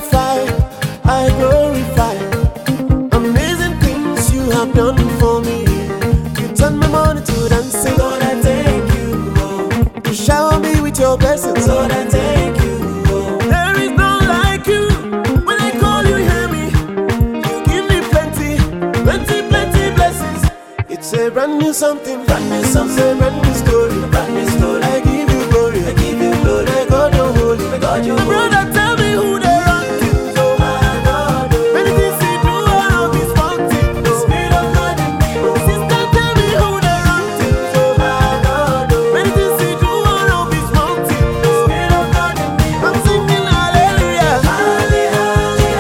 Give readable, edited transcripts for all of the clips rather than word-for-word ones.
magnify, I glorify. Amazing things you have done for me. You turn my morning to dancing. Lord, I thank you. Oh. You shower me with your blessings. Lord, I thank you. Oh. There is none like you. When I call you, hear me. You give me plenty, plenty, plenty blessings. It's a brand new something, brand new something, brand new story, brand new story. I give you glory, I give you glory. My God, you're holy, my God, you're holy. My brother, tell me who they run to. Oh my God, oh. Many things he do, all of his mountain. The Spirit of God in me. Oh. Sister, tell me who they run to. Oh my God, oh. Many things he do, all of his mountain. The Spirit of God in me. I'm singing hallelujah, hallelujah,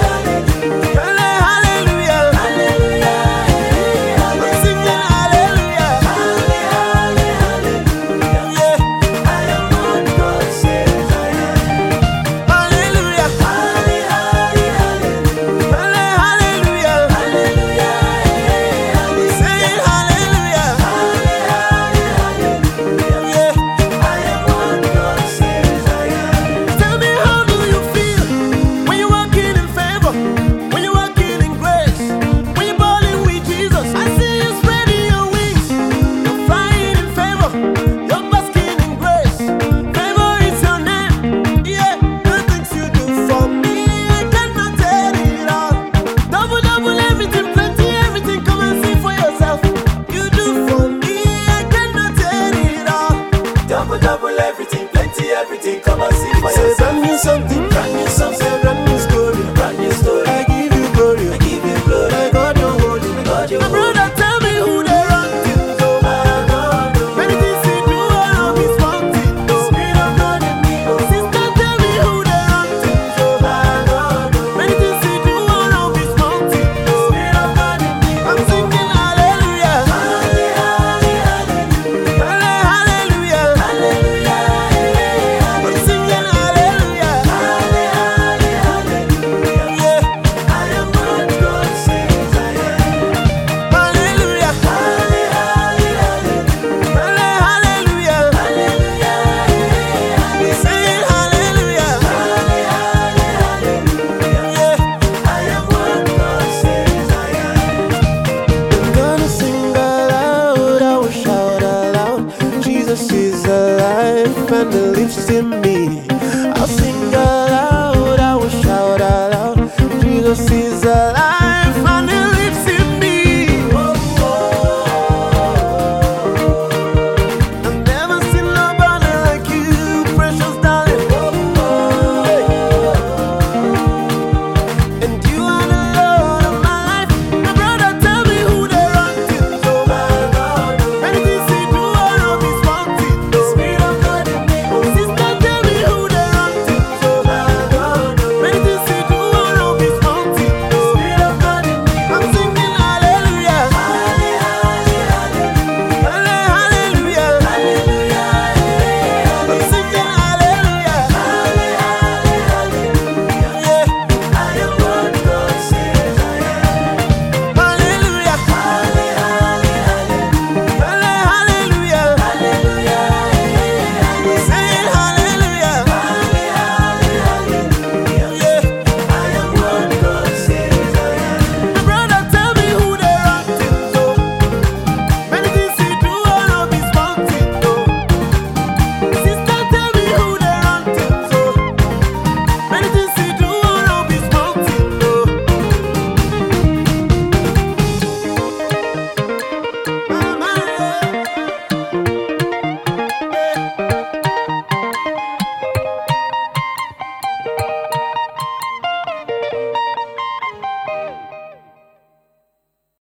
hallelujah, hallelujah. I'm singing hallelujah, hallelujah. Yeah, I am what God says I am. Hallelujah, hallelujah, hallelujah, hallelujah. Saying hallelujah, hallelujah. Yeah, I am what God says I am. Tell me, how do you feel when you're walking in favor, when you're walking in grace, when you're balling with Jesus? I see you spreading your wings, you're flying in favor, you're basking in grace. Favor is your name. Yeah, the things you do for me, I cannot tell it all. Double, double, everything, plenty, everything. Come and see for yourself. You do for me, I cannot tell it all. Double, double, everything, plenty, everything. Come and see for yourself. Brand new something, brand new something, brand new story, brand new story. I give you glory, I give you glory. My God, you're holy, my God, you're holy. My brother, tell me who they run to. Oh my God, oh. Many things he do, all of his mountain. The Spirit of God in me. Oh. Sister, tell me who they run to. Oh my God, oh. Many things he do, all of his mountain. The Spirit of God in me. I'm singing hallelujah, hallelujah, hallelujah, hallelujah. I'm singing hallelujah, hallelujah. Yeah, I am what God says I am. Hallelujah, hallelujah, hallelujah, hallelujah. We sing hallelujah, hallelujah. Yeah, I am what God says I am. I'm gonna sing aloud, I will shout aloud. Jesus is alive and lives in me. I'll sing aloud, I will shout aloud. Jesus is